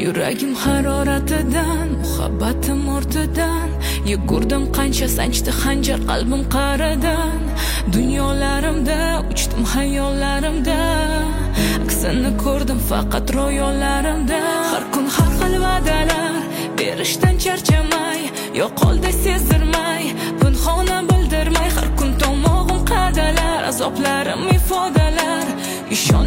Yuragim haroratidan, muhabbatim o'rtadan yugurdim qancha sanchdi xanjar qalbim qa'ridan. Dunyolarimda uchdim hayollarimda, aksini ko'rdim faqat ro'yolarimda. Har kun har xil va'dalar berishdan charchamay, yo'qoldi sezdirmay, pinhona bildirmay. Har kun tomog'im qadalar, azoplarim ifodalar.